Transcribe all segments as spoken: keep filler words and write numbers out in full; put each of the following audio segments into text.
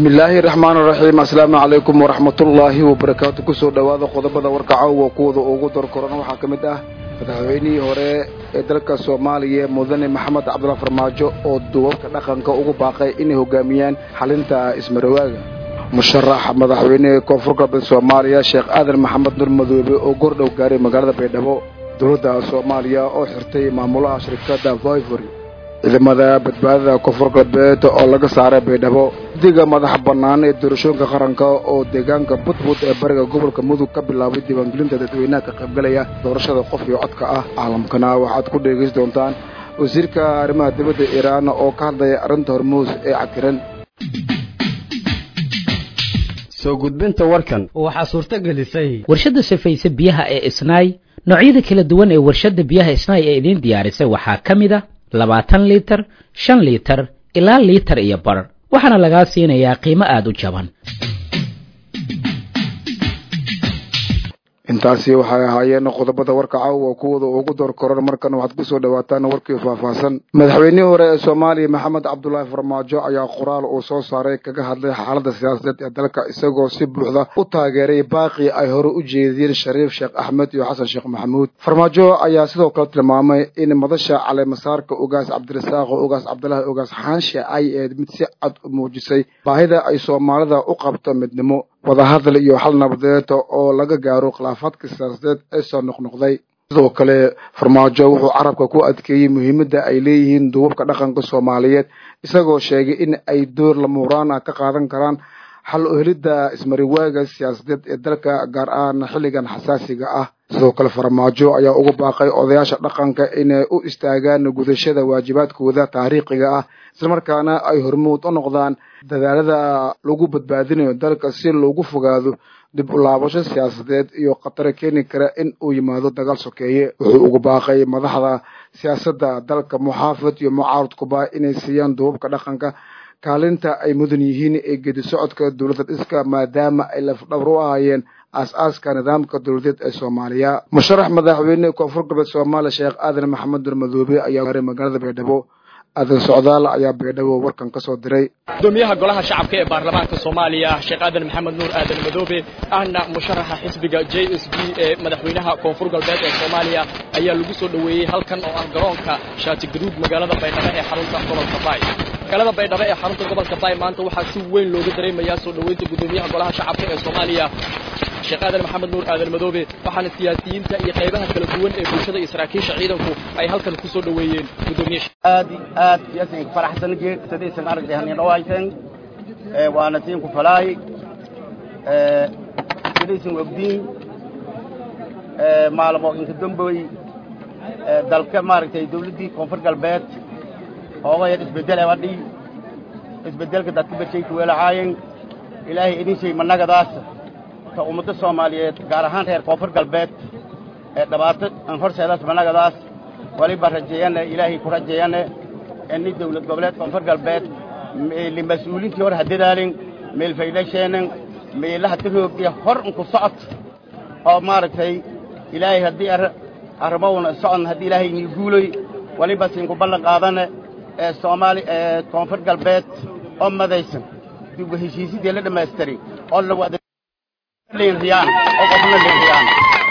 بسم الله الرحمن الرحيم السلام عليكم ورحمة الله وبركاته كسو دواada qodobada warka caawa kuwada ugu door korona waxa kamid ah madaxweynihii hore ee dalka Soomaaliya mudane Maxamed Cabdullaahi Farmaajo oo duubka dhaqanka ugu baaqay inay hogaamiyaan xalinta ismarwaaga musharax madaxweyne koonfur galbeed Soomaaliya Sheekh Aadan Maxamed Nur Madoobe oo gordhow gaaray magaalada Baydhabo dowladda Soomaaliya oo xirtay maamulaha shirkadda Voivory ciidamada badbaadada koonfur galbeed oo laga saaray Baydhabo diga madax banaan ee doorashooyinka qaranka oo deegaanka Budbud ee bariga gobolka Mudug ka bilaabay diiwaangelinta dadweynaha ka qaybgalaya doorashada qof iyo codka ah caalamkana waxaad ku dhageysan doontaan wasiirka arrimaha dibadda Iran oo ka hadlaya arrinta Hormuz ee cakiran soo gudbinta warkan waxa suurta gelisay warshada safaysa biyaha ee Isnaay noocyada kala duwan ee warshada biyaha Isnaay ee idin diyaarisay waxa kamid ah labaatan litir shan litir ilaa litir iyo bar waxaana laga siinayaa qiimo aad u jaban intaasi waxay ahaayeen qodobada warka caawa kuwada ugu door koran markan waxaad ku soo dhawaataan warkii faahfaahsan madaxweynihii hore ee Soomaaliya Maxamed Cabdullaahi Farmaajo ayaa qoraal uu soo saaray kaga hadlay xaaladda siyaasadeed ee dalka isagoo si buuxda u taageeray baaqi ay hore u jeediyeen Shariif Sheekh Axmed iyo Xasan Sheekh Maxamuud Farmaajo ayaa sidoo kale tilmaamay in madasha caleemasaarka ugaas Cabdirasaaq oo ugaas Cabdullaahi ugaas Xaanshe ay eed mid si cad u muujisay baahida ay Soomaalida u qabto midnimo wada hadal iyo xal nabadeed oo laga gaaro khilaafaadka siyaasadeed ee soo noqnoqday sidoo kale Farmaajo wuxuu carabka ku adkeeyay muhiimadda ay leeyihiin duubka dhaqanka Soomaaliyeed isagoo sheegay in ay door la muraan ka qaadan karaan xal u helidda ismariwaaga siyaasadeed ee dalka gaar ahaan xilligan xasaasiga ah sidoo kale Farmaajo ayaa ugu baaqay odayaasha dhaqanka inay u istaagaan gudashada waajibaadkooda taariikhiga ah isla markaana ay hormuud u noqdaan dadaalada lagu badbaadinayo dalka si loogu fogaado dib u laabasho siyaasadeed iyo khatar keeni kara in uu yimaado dagaal sokeeye wuxuu ugu baaqay madaxda siyaasadda dalka muxaafid iyo mucaaradkuba inay siiyaan duubka dhaqanka kaalinta ay mudan yihiin ee geedi socodka dowladda dhiska maadaama ay lafdhabar u ahaayeen aasaaska nidaamka dowladeed ee Soomaaliya musharax madaxweyne koonfur galbeed Soomaaliya Sheekh Aadan Maxamed Nur Madoobe ayaa gaaray magaalada Baydhabo aadan socdaal ayaa Baydhabo warkan ka soo diray gudoomiyaha golaha shacabka ee baarlamaanka Soomaaliya Sheekh Aadan Maxamed Nur Aadan Madoobe ahna musharaxa xisbiga J S B ee madaxweynaha koonfur galbeed ee Soomaaliya ayaa lagu soo dhaweeyay halkan oo ah garoonka Shaati Gaduud magaalada Baydhabo ee xarunta gobolka Baay magaalada Baydhabo ee xarunta gobolka Baay maanta waxaa si weyn looga dareemayaa soo dhaweynta gudoomiyaha golaha shacabka ee Soomaaliya Sheekh Aadan Maxamed Nur Aadan Madoobe waxaana siyaasiyiinta iyo qaybaha kala duwan ee bulshada Israakiisha ciidanku ay halkan ku soo dhaweeyeen gudoomiyaha aad aad yaasiin faraxsan geed sadaysan aragtay dhawaaysan ee waana tiin ku falaay ee sadaysan ogdiin ee maalmo inta damboy ee dalka maaragtay dawladii koonfur galbeed oo ay isbedel ay wadii isbedelka dadka bacay ku weelaayeen ilaahay idin shay managadaas ka ummadda Soomaaliyeed gaar ahaan reer koonfur galbeed ee dhibaato aan horseedaas managadaas wali barajeeyana ilaahay ku rajeeyana in dawlad goboleed koonfur galbeed li mas'uuliyiintii hor hadalin meel faydasheenan meelaha tiroobiya hor ku socod oo maaragtay ilaahay hadii armoona socon hadii ilaahay ni guulay wali basin ku ballan qaadana ee Soomaali ee koonfur galbeed oo madaysan dib u heshiisidii la dhameystiri oo la wada leen riyaan oo qofna leen riyaan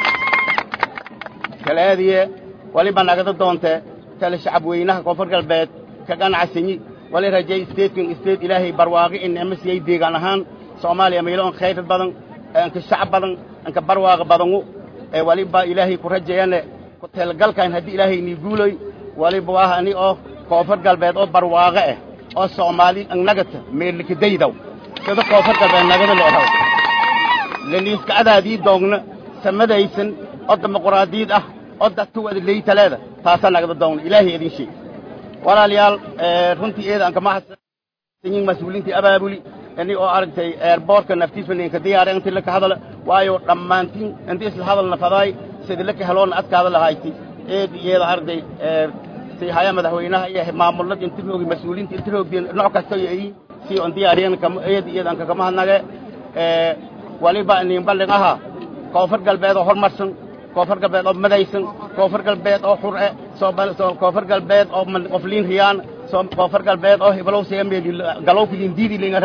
kaleediye wali banagada doonte tala shacab weynaha koonfur galbeed ka ganacsiga wali rajay stateking state ilaahay barwaaqi in M C A deegaan ahaan Soomaaliya meeloon khayr badan aan ka shacab badan aan ka barwaaqo badan ee wali ba ilaahay ku rajayana ku talgalkan hadii ilaahay ni guulay wali baa ani oo koonfur galbeed oo barwaaqo ah oo Soomaali aan nagata meel ka daydaw sida koonfur galbeed nagada leeyahay لنيس كعدا دي دوغنا سمدايسن او ديمقراطيد اه او dadku wada leeytaleeda taasana naga doon ilaahay idin sheeg walaalayaal ee runtii eed aan kama xasan mas'uuliyiinta abaabuli ani oo aragtay airportka naftiisa inay ka diyaareen intii la ka hadal waayo dhamaantiin intii isla hadalna faday sidii la ka heloon adkaada lahayti eed iyada arday ee si haya madaxweynaha iyo maamulada intii loogi mas'uuliyiinta intii loogi nooc kasta ay si on diyaareen kama eed iyada aan kama hadnaga ee wali ba in balqaha koonfur galbeed oo hormarsan koonfur galbeed oo madaysan koonfur galbeed oo xur ah soo koonfur galbeed oo qofliin riyaan soo koonfur galbeed oo heblow seemay galowkiin diidi lingaraan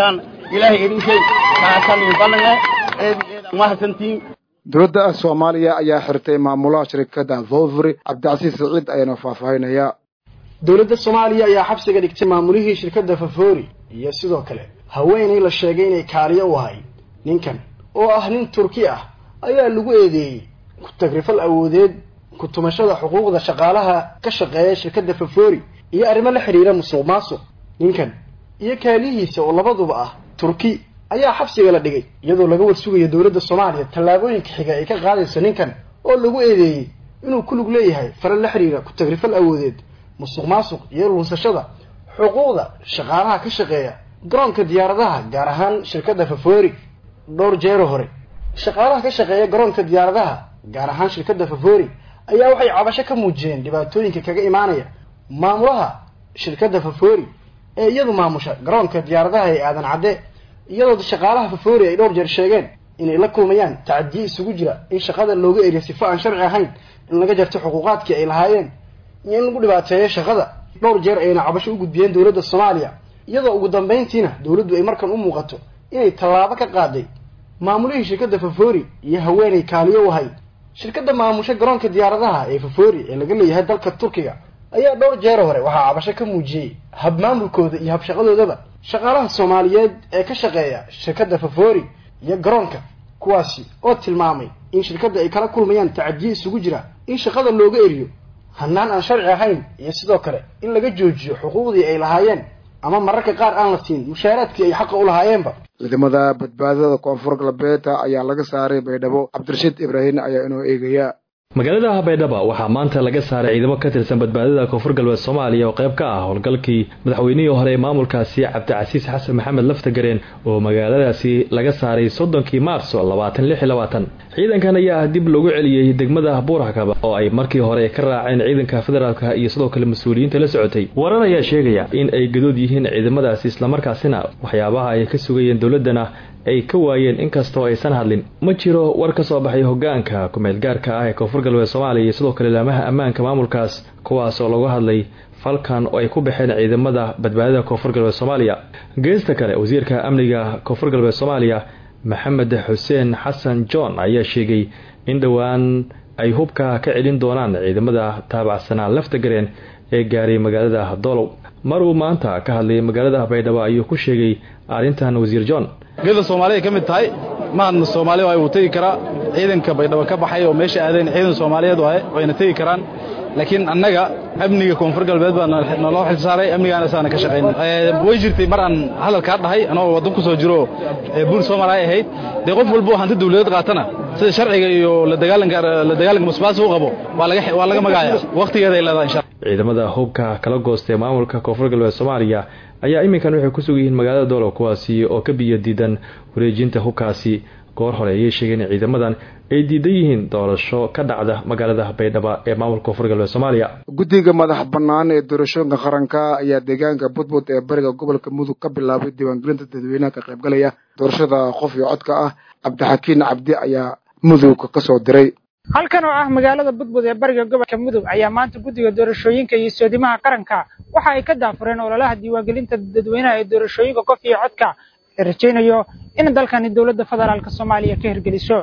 ilaahay idin shay kaasan ballange eed eed ma hasantiin dowladda Soomaaliya ayaa xirtay maamulaha shirkadda Vovery Cabdicasiis Saciid ayana faahfaahinaya dowladda Soomaaliya ayaa xabsiga dhigtay maamulihii shirkadda Vovery iyo sidoo kale haweeney la sheegay inay kaaliyo u ahay ninkan oo ah nin Turki ah ayaa lagu eedeeyay ku tagrifal awoodeed ku tumashada xuquuqda shaqaalaha ka shaqeeya shirkadda Vovery iyo arrimo la xiriira musuqmaasuq ninkan iyo kaalihiisa oo labaduba ah Turki ayaa xabsiga la dhigay iyadoo laga warsugayo dowladda Soomaaliya tallaabooyinka xiga ay ka qaadayso ninkan oo lagu eedeeyay inuu ku lug leeyahay faral la xiriira ku tagrifal awoodeed musuqmaasuq iyo lunsashada xuquuqda shaqaalaha ka shaqeeya garoonka diyaaradaha gaar ahaan shirkadda Vovery dhowr jeer hore shaqaalaha ka shaqeeya garoonka diyaaradaha gaar ahaan shirkadda Vovery ayaa waxay cabasho ka muujiyeen dhibaatooyinka kaga imaanaya maamulaha shirkadda Vovery ee iyadu maamusha garoonka diyaaradaha ee aadan cadde iyadoo shaqaalaha Vovery ay dhowr jeer sheegeen inay la kulmayaan tacaddi isugu jira in shaqada looga eriyo sifo aan sharci ahayn in laga jarto xuquuqaadkii ay lahaayeen iyo in lagu dhibaateeyo shaqada dhowr jeer ayna cabasho u gudbiyeen dowladda Soomaaliya iyadoo ugu dambeyntiina dowladdu ay markan u muuqato inay tallaabo ka qaaday maamulihii shirkadda Vovery iyo haweeney kaaliyo u ahay shirkadda maamusha garoonka diyaaradaha ee Vovery ee laga leeyahay dalka Turkiga ayaa dhowr jeer hore waxa cabasho ka muujiyay hab maamulkooda iyo hab shaqadoodaba shaqaalaha Soomaaliyeed ee ka shaqeeya shirkadda Vovery iyo garoonka kuwaasi oo tilmaamay in shirkadda ay kala kulmayaan tacaddi isugu jira in shaqada looga eriyo hanaan aan sharci ahayn iyo sidoo kale in laga joojiyo xuquuqdii ay lahaayeen ama mararka qaar aan la siin mushaaraadkii ay xaq u lahaayeenba ciidamada badbaadada koonfur galbeed ayaa laga saaray Baydhabo Cabdirashiid Ibrahim ayaa inoo eegaya magaalada Baydhabo waxaa maanta laga saaray ciidamo ka tirsan badbaadada koonfur galbeed Soomaaliya oo qayb ka ah howlgalkii madaxweynihii hore ee maamulkaasi Cabdicasiis Xasan Maxamed Laftagareen oo magaaladaasi laga saaray soddonkii Maarso labaatan lix iyo labaatan ciidankan ayaa dib loogu celiyay degmada Buurhakaba oo ay markii hore ka raaceen ciidanka federaalka iyo sidoo kale mas'uuliyiinta la socotay warar ayaa sheegaya in ay gadood yihiin ciidamadaasi isla markaasina waxyaabaha ay ka sugayeen dowladana ay ka waayeen inkastoo aysan hadlin ma jiro war ka soo baxay hoggaanka kumeel gaarka ah ee koonfur galbeed Soomaaliya iyo sidoo kale laamaha ammaanka maamulkaas kuwaas oo lagu hadlay falkan oo ay ku baxeen ciidamada badbaadada koonfur galbeed Soomaaliya geesta kale wasiirka amniga koonfur galbeed Soomaaliya Maxamed Xuseen Xasan John ayaa sheegay in dhawaan ay hubka ka celin doonaan ciidamada taabacsanaa Laftagareen ee gaaray magaalada Doolow maruu maanta ka hadlay magaalada Baydhabo ayuu ku sheegay arintan wasiir John geeda Soomaaliya ka mid tahay maadna Soomaaliya ay u tagi kara ciidanka Baydhabo ka baxay oo meesha aadeen ciidan Soomaaliyeed wayna tagi karaan laakiin annaga amniga koonfur galbeed baa naloo xil saaray amnigaana saana ka shaqeyn ee way jirtay mar aan hadalka dhahay anoo wadan ku soo jiro ee buur Soomaaliya ahayd de qof walba hanta dawladda qaatana sida sharciga iyo la dagaalanka la dagaalanka musbaas uu qabo waa laga waa laga magacayaa waqtigeeda ay leedahay insha ciidamada hubka kala goostay maamulka koonfur galbeed Soomaaliya ayaa iminkan waxay ku sugan magaalada Doolow kuwaasi oo ka biyo diidan wareejinta hubkaasi goor hore ay sheegeen ciidamadan ay diidan yihiin doorasho ka dhacda magaalada Baydhabo ee maamulka koonfur galbeed Soomaaliya guddiga madax bannaan ee doorashooyinka qaranka ayaa deegaanka Budbud ee bariga gobolka Mudug ka bilaabay diiwaangelinta dadweynaha ka qaybgalaya doorashada qof iyo codka ah Cabdixakiin Cabdi ayaa Mudug ka soo diray halkan oo ah magaalada Budbud ee bariga gobolka Mudug ayaa maanta guddiga doorashooyinka iyo soodimaha qaranka waxa ay ka daafureen ololaha diiwaangelinta dadweynaha ee doorashooyinka qof iyo codka rajaynayo in dalkani dawladda federaalka Soomaaliya ka hirgeliso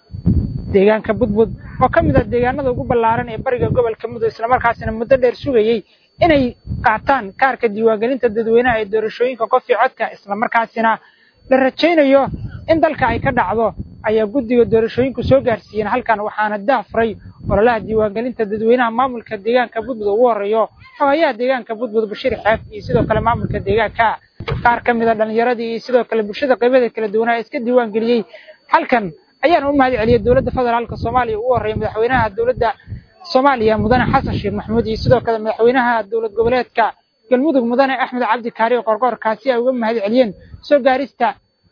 deegaanka Budbud oo ka mid ah deegaanada ugu ballaaran ee bariga gobolka Mudug isla markaasina muddo dheer sugayay inay qaataan kaarka diiwaangelinta dadweynaha ee doorashooyinka qof iyo codka isla markaasina la rajaynayo in dalka ay ka dhacdo ayaa guddiga doorashooyinku soo gaarsiiyeen halkan waxaana daafray ololaha diiwaangelinta dadweynaha maamulka deegaanka Budbud ugu horeeyo xogayaha deegaanka Budbud Bashiir Xaaf iyo sidoo kale maamulka deegaanka qaar ka mid ah dhalinyaradii iyo sidoo kale bulshada qaybadeeda kala duwan ee iska diiwaangeliyay halkan ayaan u mahad celiyay dawladda federaalka Soomaaliya ugu horeeyay madaxweynaha dawladda Soomaaliya mudane Xasan Sheekh Maxamuud iyo sidoo kale madaxweynaha dawlad goboleedka Galmudug mudane Axmed Cabdi Kaariyo Qorqor kaasi ay uga mahad celiyeen soo gaarista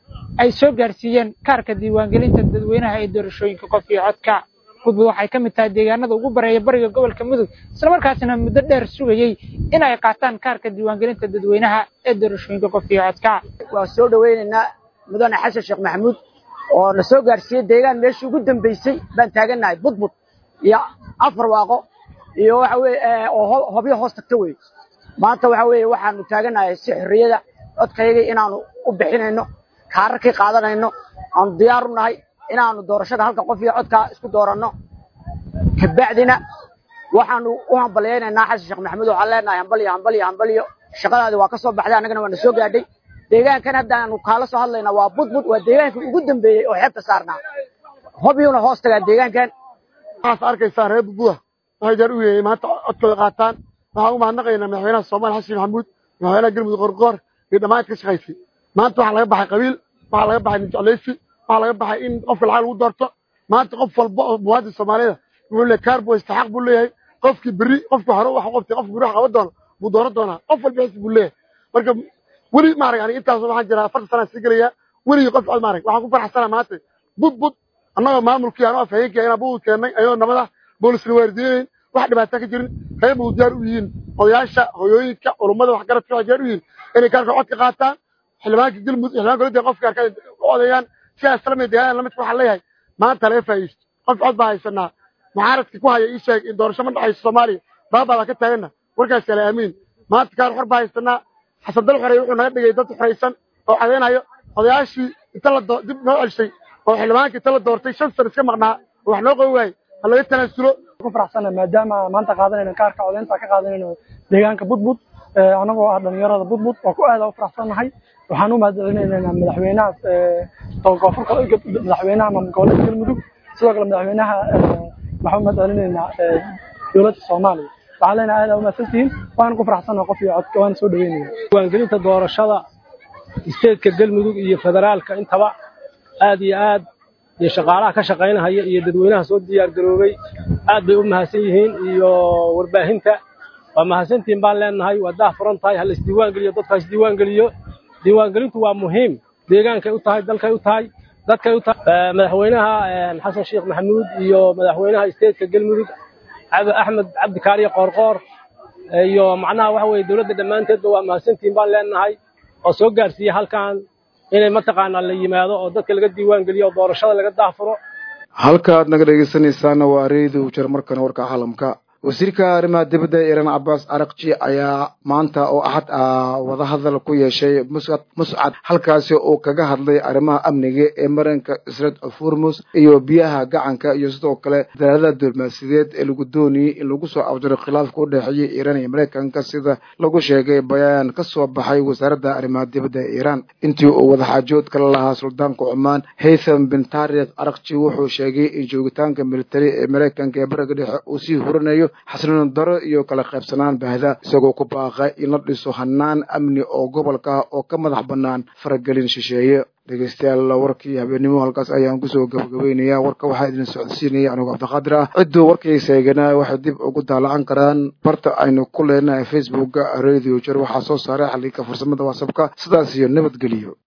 ay soo gaarsiiyeen kaarka diiwaangelinta dadweynaha ee doorashooyinka qof iyo codka Budbud waxay ka mid tahay deegaanada ugu bareeya bariga gobolka Mudug isla markaasina muddo dheer sugayay in ay qaataan kaarka diiwaangelinta dadweynaha ee doorashooyinka qof iyo codka waa soo dhaweynayna mudane Xasan Sheekh Maxamuud oo la soo gaarsiiyay deegaan meeshii ugu dambeysay baan taaganahay Budbud iyo afar waaqo iyo waxa weeye oo hobyo hoos tagta weey maanta waxa weeye waxaanu taaganahay si xorriyada codkayga inaanu u bixinayno kaararkii qaadanayno aanu diyaar u nahay inaanu doorashada halka qof iyo codka isku dooranno kabacdina waxaanu u hambaliyaynaynaa xasan sheekh maxamuud waxaan leenahay hambaliyo hambaliyo hambaliyo shaqadaadi waa ka soo baxday annagana waana soo gaadhay deegaankan haddaanu kaala soo hadlaynaa waa budbud waa deegaankii ugu dambeeyey oo xeebta saarnaa hobyuuna hoos tagaa deegaankan waxaas arkaysaan reer budbuda waxay diyaar u yihiin maanta codkooda qaataan waxaan u mahadnaqaynaa madaxweynaha soomaaliya xasan maxamuud madaxweynaha galmudug qorqoor iyo dhammaan ka shaqaysay maanta waxaa laga baxay qabiil waxaa laga baxay ninjeclaysi waxaa laga baxay in qofka lacag lagu doorto maanta qof walba oo muwaadin soomaalida wuxuu leeyahay kaarbo istaxaq buu leeyahay qofkii berri qofkii hore wax qabtay qofkii berri wax qaban doono buu dooran doonaa qof walba xisbi buu leeyahay marka weli maarag aniga intaas waxaan jiraa afartan sana sii gelayaa weligii qof cod maarag waxaan ku faraxsanaa maanta budbud annagoo maamulkii anoo afhayeenkii inaan budbud keennay ayadoo nabada boolisna waardiyeyn wax dhibaato ka jirin reer buu diyaar u yihiin odayaasha hooyooyinka culummada waxgaradka waxay diyaar u yihiin inay kaarka codka qaataan xildhibaanka galmudug xildhibaanka dowladda qofka kaarka u odeeyaan sidaas la mid deegaan lamidka waxaan leeyahay maanta laga faa'iideysto qof cod baa haysanaa mucaaradka ku haya ii sheeg in doorasho ma dhacayso soomaaliya baabaa ka taagana warkaas kale aamiin maanta kaar xor baa haysanaa xasan dal xorey wuxuu naga dhigay dad xoreysan oo cadeynayo odayaashii inta la dib noo celshay oo xildhibaanka inta la doortay shan sano iska maqnaa oo wax noo qabi waayey ha laga tanaasulo ku faraxsana maadaama maanta qaadanayna kaarka codeynta ka qaadanayno deegaanka budbud anagoo ah dhalinyarada budbud waa ku aad u faraxsanahay waxaan u mahadcelinaynaa madaxweynaha koonfurka madaxweynaha maamulka galmudug sidoo kale madaxweynaha waxaan u mahadcelinaynaa dowladda Soomaaliya waxaan leenahay aad u mahadsantihiin waan ku faraxsanahay qof iyo codka waan soo dhaweynaya diiwaangelinta doorashada isteedka galmudug iyo federaalka intaba aad iyo aad iyo shaqaalaha ka shaqeynaya iyo dadweynaha soo diyaar garoobay aad bay u mahadsan yihiin iyo warbaahinta waa mahadsantiin baan leenahay waa daah furan tahay hal isdiiwaan geliyo dadka isdiiwaan geliyo diiwaan gelintu waa muhiim deegaankay u tahay dalkay u tahay dadkay u tahay madaxweynaha xasan sheekh maxamuud iyo madaxweynaha isteedka galmudug axmed cabdi kaariye qoorqoor iyo macnaha waxa weeye dowladda dhammaanteedba waa mahadsantiin baan leenahay oo soo gaarsiiyay halkan inay mataqaanaa la yimaado oo dadka laga diiwaan geliyo oo doorashada laga daafuro halka aad naga dhegeysanaysaana waa reedu jar markan warka caalamka wasiirka arrimaha dibadda ee Iran Abbas Araqchi ayaa maanta oo axad ah wada hadal ku yeeshay Muscad Muscad halkaasi oo kaga hadlay arrimaha amniga ee maranka Strait of Hormuz iyo biyaha gacanka iyo sidoo kale dadaalada diblomaasiyadeed ee lagu doonayay in lagu soo afjaro khilaafka u dhexeeya Iran iyo Mareykanka sida lagu sheegay bayaan ka soo baxay wasaaradda arrimaha dibadda ee Iran intii uu wada xaajood kala lahaa suldaanka Oman Haytham bin Tariq Araqchi wuxuu sheegay in joogitaanka military ee Mareykanka ee bariga dhexe uu sii horanayo xasilloon daro iyo kala qaybsanaan baahida isagoo ku baaqay in la dhiso hanaan amni oo gobolka oo ka madax bannaan faragelin shisheeye dhegeystayaal warkii habeenimo halkaas ayaan kusoo gabagabeynayaa warka waxaa idin socodsiinaya anigoo cabdiqaadir ah cidduu warkaysa eeganaa waxay dib ugu daalacan karaan barta aynu ku leenahay facebooka radio jar waxaa soo saaray xaliika farsamada whatsappka sidaas iyo nabadgeliyo